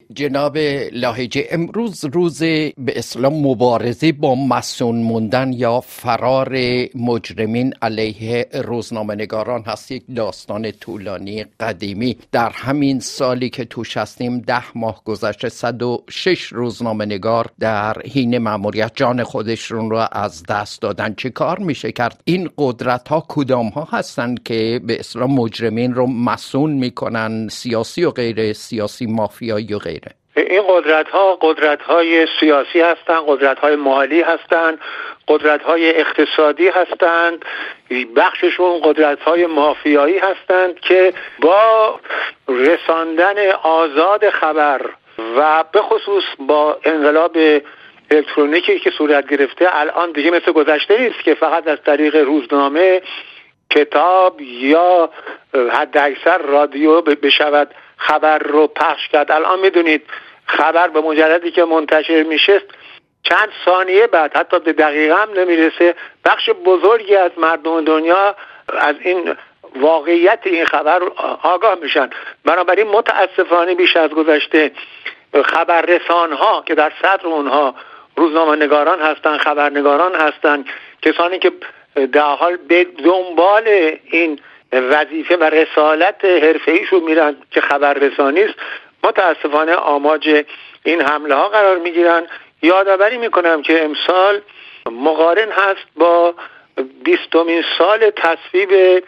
جناب لاهیجی، امروز روز به اصطلاح مبارزه با مسئول موندن یا فرار مجرمین علیه روزنامه‌نگاران هست. یک داستان طولانی قدیمی. در همین سالی که توش هستیم 10 ماه گذشته 106 روزنامه‌نگار در حین مأموریت جان خودشون رو از دست دادن. چه کار میشه کرد؟ این قدرت ها کدام ها هستند که به اصطلاح مجرمین رو مسئول میکنن، سیاسی و غیر سیاسی، مافیایی و غیره؟ این قدرت‌های سیاسی هستند، قدرت‌های مالی هستند، قدرت‌های اقتصادی هستند، بخششون قدرت‌های مافیایی هستند که با رساندن آزاد خبر و به خصوص با انقلاب الکترونیکی که صورت گرفته الان دیگه مثل گذشته نیست که فقط از طریق روزنامه، کتاب یا حد اکثر رادیو بشود خبر رو پخش کرد. الان میدونید خبر به مجردی که منتشر میشه چند ثانیه بعد، حتی به دقیقه هم نمیرسه، بخش بزرگی از مردم دنیا از این واقعیت این خبر آگاه میشن. بنابراین متاسفانه بیش از گذشته خبررسانها که در صدر اونها روزنامه‌نگاران هستن، خبرنگاران هستن، کسانی که در حال به دنبال این وظیفه و رسالت حرفه‌ایشون میرن که خبررسانی است، متاسفانه آماج این حمله ها قرار میگیرن. یادآوری میکنم که امسال مقارن هست با 20مین سال تصویب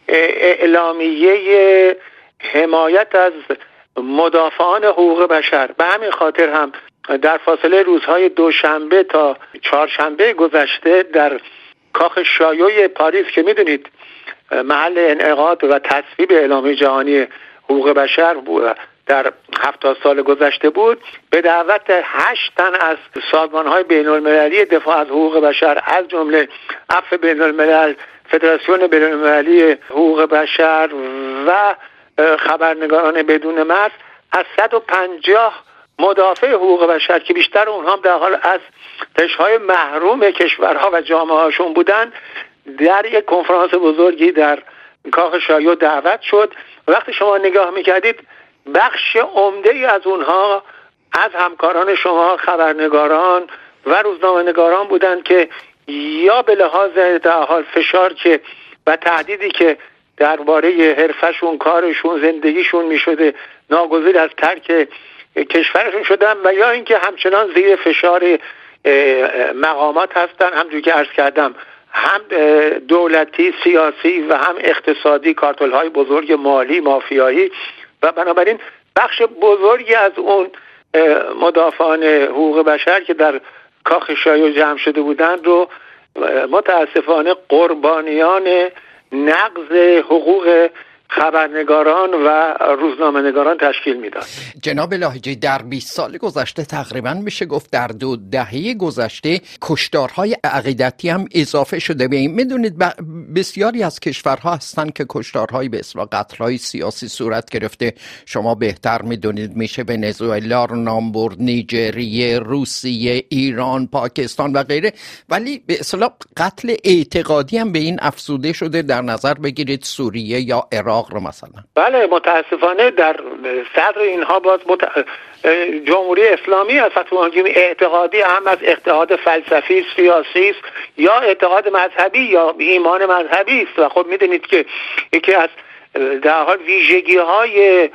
اعلامیه حمایت از مدافعان حقوق بشر. به همین خاطر هم در فاصله روزهای دوشنبه تا چهارشنبه گذشته در کاخ شایو پاریس که میدونید محل انعقاد و تصویب اعلامیه جهانی حقوق بشر در 70 سال گذشته بود، به دعوت 8 تن از سازمان‌های بین‌المللی دفاع از حقوق بشر از جمله عفو بین‌الملل، فدراسیون بین‌المللی حقوق بشر و خبرنگاران بدون مرز، از 150 مدافع حقوق بشر که بیشتر اونها در حال از قشرهای محروم کشورها و جامعه‌هاشون بودن، در یک کنفرانس بزرگی در کاخ شایو دعوت شد. وقتی شما نگاه میکردید بخش عمده‌ای از اونها از همکاران شما خبرنگاران و روزنامه‌نگاران بودند که یا به لحاظ در حال فشار که و تهدیدی که درباره حرفشون، کارشون، زندگیشون میشده ناگزیر از ترک کشورشون شدن، و یا اینکه همچنان زیر فشار مقامات هستن، همونجوری که عرض کردم، هم دولتی، سیاسی و هم اقتصادی، کارتل‌های بزرگ مالی، مافیایی. و بنابراین بخش بزرگی از اون مدافعان حقوق بشر که در کاخ شایو جمع شده بودند رو متاسفانه قربانیان نقض حقوق خبرنگاران و روزنامه‌نگاران تشکیل میداد. جناب لاهیجی، در 20 سال گذشته تقریبا میشه گفت در 2 دهه گذشته کشتارهای عقیدتی هم اضافه شده به این. میدونید بسیاری از کشورها هستن که کشتارهای به اصطلاح قتل‌های سیاسی صورت گرفته. شما بهتر میدونید، میشه ونزوئلا رو نام برد، نیجریه، روسیه، ایران، پاکستان و غیره. ولی به اصطلاح قتل اعتقادی هم به این افزوده شده. در نظر بگیرید سوریه یا عراق رو مثلا. بله، متاسفانه در صدر اینها باز جمهوری اسلامی است. اعتقادی هم از اعتقاد فلسفی، سیاسی است یا اعتقاد مذهبی یا ایمان مذهبی است. و خب میدونید که یکی از در حال ویژگی‌های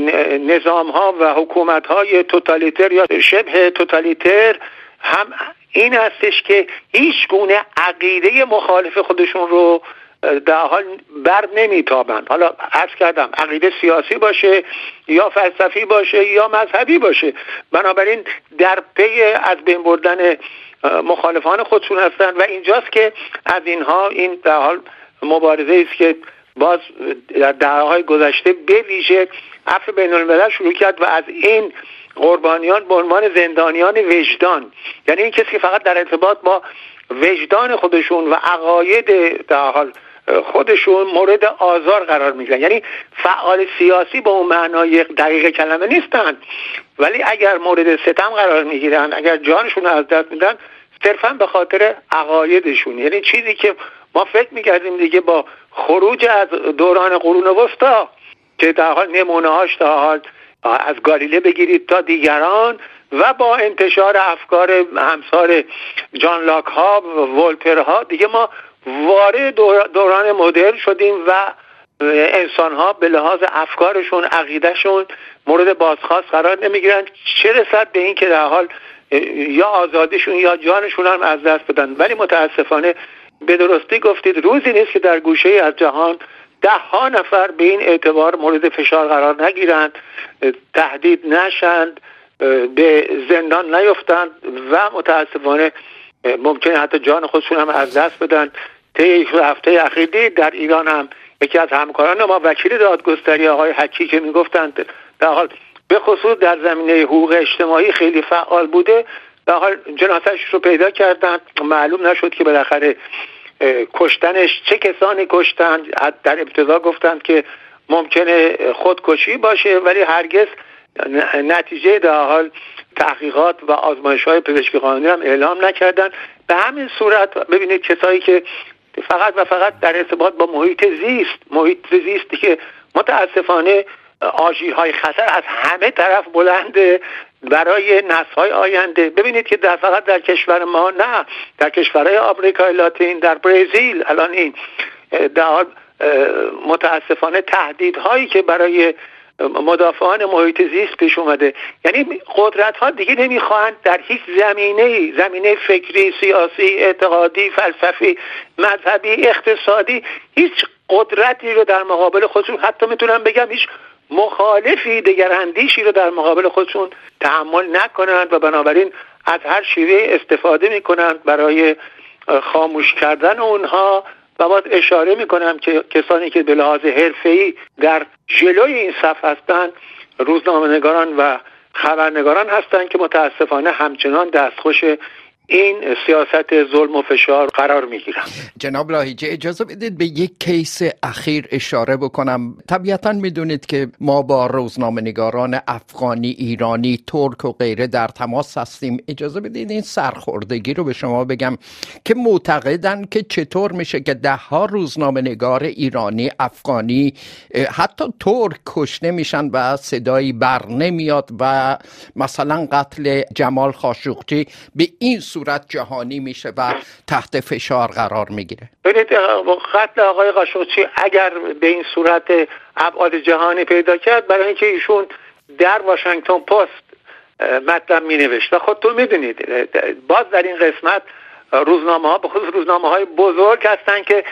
نظام‌ها و حکومت‌های توتالیتر یا شبه توتالیتر هم این هستش که هیچ گونه عقیده مخالف خودشون رو در حال بر نمیتابند. حالا عرض کردم عقیده سیاسی باشه یا فلسفی باشه یا مذهبی باشه. بنابراین در پی از بین بردن مخالفان خودشون هستند و اینجاست که از اینها این در حال مبارزه است که باز در دهه‌های گذشته به ویژه عفو بین‌الملل شروع کرد و از این قربانیان به عنوان زندانیان وجدان، یعنی این کسی که فقط در ارتباط با وجدان خودشون و عقاید در حال خودشون مورد آزار قرار میگیرن، یعنی فعال سیاسی به اون معنای دقیق کلمه نیستن، ولی اگر مورد ستم قرار میگیرن، اگر جانشون از دست میدن، صرفا به خاطر عقایدشون. یعنی چیزی که ما فکر میکردیم دیگه با خروج از دوران قرون وسطا که در حال نمونه‌هاش در حال از گالیله بگیرید تا دیگران و با انتشار افکار همسار جان لاک ها و ولتر ها دیگه ما وارد دوران مدرن شدیم و انسان ها به لحاظ افکارشون، عقیدهشون مورد بازخواست قرار نمیگیرن، چه رسد به این که در حال یا آزادیشون یا جانشون هم از دست بدن. ولی متاسفانه به درستی گفتید روزی نیست که در گوشه از جهان 10 نفر به این اعتبار مورد فشار قرار نگیرند، تهدید نشند، به زندان نیفتند و متاسفانه ممکنه حتی جان خودشون هم از دست بدن. طی هفته اخیر در ایران هم یکی از همکاران ما وکیل دادگستری آقای حکی که میگفتند در حال به خصوص در زمینه حقوق اجتماعی خیلی فعال بوده، در حال جنازه‌اش رو پیدا کردند، معلوم نشد که بالاخره کشتنش چه کسانی کشتن. در ابتدا گفتند که ممکنه خودکشی باشه ولی هرگز نتیجه در حال تحقیقات و آزمایش‌های پزشکی قانونی هم اعلام نکردن. به همین صورت ببینید کسایی که فقط و فقط در ارتباط با محیط زیستی که متاسفانه آژیرهای خطر از همه طرف بلنده برای نسل‌های آینده. ببینید که فقط در کشور ما نه، در کشورهای آمریکای لاتین، در برزیل الان این در حال متاسفانه تهدیدهایی که برای مدافعان محیط زیست پیش اومده، یعنی قدرت ها دیگه نمیخواهند در هیچ زمینه فکری، سیاسی، اعتقادی، فلسفی، مذهبی، اقتصادی هیچ قدرتی رو در مقابل خودشون، حتی میتونم بگم هیچ مخالفی دگراندیشی رو در مقابل خودشون تحمل نکنند و بنابراین از هر شیوه استفاده میکنند برای خاموش کردن اونها. و باید اشاره میکنم که کسانی که به لحاظ حرفه‌ای در جلوی این صف هستند روزنامه‌نگاران و خبرنگاران هستند که متاسفانه همچنان دستخوش این سیاست ظلم و فشار قرار میگیرن. جناب لاهیجی اجازه بدید به یک کیس اخیر اشاره بکنم. طبیعتاً میدونید که ما با روزنامه‌نگاران افغانی، ایرانی، ترک و غیره در تماس هستیم. اجازه بدید این سرخوردگی رو به شما بگم که معتقدن که چطور میشه که 10 روزنامه‌نگار ایرانی، افغانی، حتی ترک کشته میشن و صدایی بر نمیاد و مثلا قتل جمال خاشقچی به این صورت جهانی میشه و تحت فشار قرار میگیره. ببینید قتل آقای خاشقچی اگر به این صورت ابعاد جهانی پیدا کرد برای اینکه ایشون در واشنگتن پست مطلب مینوشت و خودتون میدونید باز در این قسمت روزنامه ها به خصوص روزنامه های بزرگ هستن که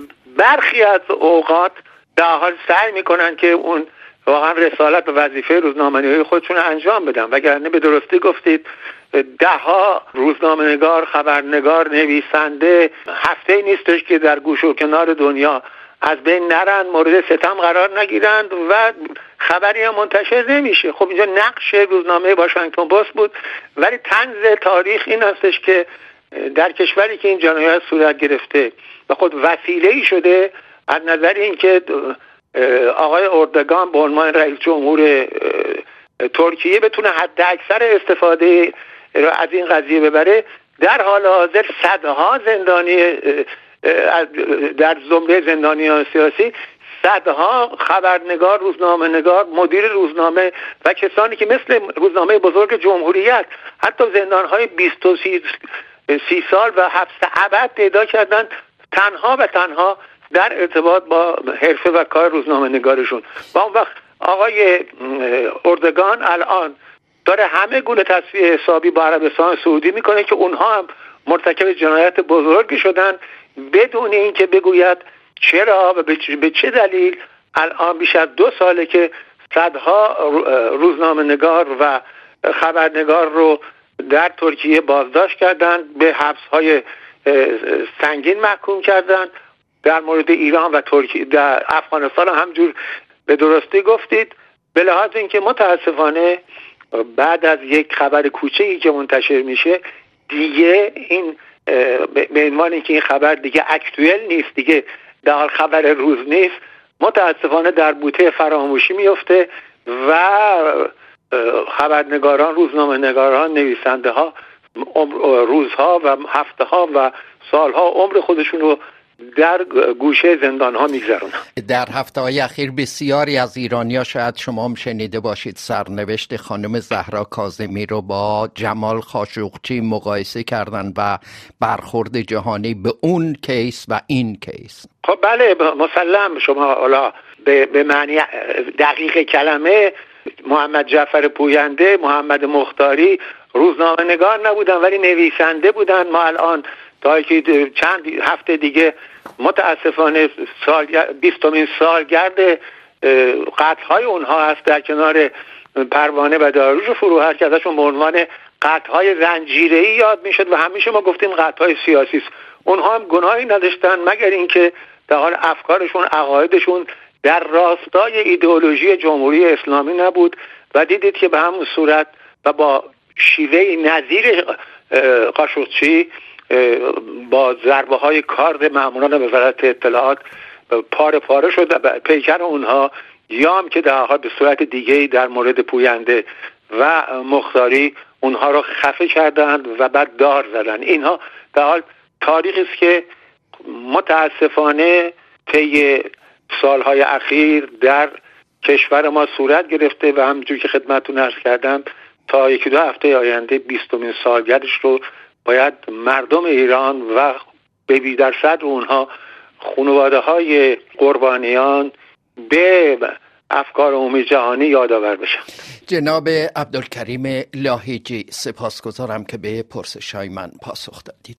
برخی از اوقات در حال سعی میکنن که اون واقعا رسالت و وظیفه روزنامه‌نگاری خودشون رو انجام بدن، وگرنه به درستی گفتید 10 روزنامه‌نگار، خبرنگار، نویسنده هفته نیستش که در گوش و کنار دنیا از بین نرن، مورد ستم قرار نگیرند و خبری هم منتشر نمیشه. خب اینجا نقش روزنامه واشنگتن پست بود، ولی طنز تاریخ این هستش که در کشوری که این جنایت صورت گرفته و خود وسیله‌ای شده از نظر اینکه آقای اردوگان به عنوان رئیس جمهور ترکیه بتونه حد اکثر استفاده از این قضیه ببره، در حال حاضر صدها زندانی در زمره زندانیان سیاسی، صدها خبرنگار، روزنامه‌نگار، مدیر روزنامه و کسانی که مثل روزنامه بزرگ جمهوریت حتی زندان‌های 20 و 30 سال و حبس ابد پیدا کردن تنها و تنها در ارتباط با حرفه و کار روزنامه‌نگارشون. و اون وقت آقای اردوگان الان داره همه گونه تصفیه حسابی با عربستان سعودی میکنه که اونها هم مرتکب جنایت بزرگی شدن بدون اینکه بگوید چرا و به چه دلیل. الان بیش از 2 ساله که صدها روزنامه‌نگار و خبرنگار رو در ترکیه بازداشت کردن، به حبس‌های سنگین محکوم کردن. در مورد ایران و ترکیه در افغانستان همجور به درستی گفتید، به لحاظ اینکه متاسفانه بعد از یک خبر کوچکی که منتشر میشه دیگه این به عنوان اینکه این خبر دیگه اکتوئل نیست، دیگه در خبر روز نیست، متاسفانه در بوته فراموشی میفته و خبرنگاران، روزنامه‌نگاران، نویسنده ها روزها و هفته ها و سالها عمر خودشون رو در گوشه زندان ها میگذرونن. در هفته‌های اخیر بسیاری از ایرانی‌ها، شاید شما هم شنیده باشید، سرنوشت خانم زهرا کاظمی رو با جمال خاشقچی مقایسه کردن و برخورد جهانی به اون کیس و این کیس. خب بله، مسلم. شما حالا به معنی دقیق کلمه محمد جعفر پوینده، محمد مختاری روزنامه‌نگار نبودن ولی نویسنده بودن. ما الان تا که چند هفته دیگه متاسفانه 20مین سالگرد قتل‌های اونها هست در کنار پروانه و داریوش فروهر که ازشون به عنوان قتل‌های زنجیره‌ای یاد میشد و همیشه ما گفتیم قتل‌های سیاسی است. اونها هم گناهی نداشتن مگر اینکه در حال افکارشون، عقایدشون در راستای ایدئولوژی جمهوری اسلامی نبود و دیدید که به همون صورت و با شیوه نظیر خاشقچی با ضربه های کارد ماموران وزارت اطلاعات پاره پاره شد و پیکر اونها یام که در حال به صورت دیگه‌ای در مورد پوینده و مختاری اونها رو خفه کردند و بعد دار زدن. اینها در حال تاریخی است که متاسفانه طی سالهای اخیر در کشور ما صورت گرفته و همونجور که خدمتتون عرض کردم تا 1-2 هفته آینده 20مین سالگردش رو باید مردم ایران و به بی‌درصد اونها خانواده‌های قربانیان به افکار عمومی جهانی یادآور بشن. جناب عبدالکریم لاهیجی، سپاسگزارم که به پرسش‌های من پاسخ دادید.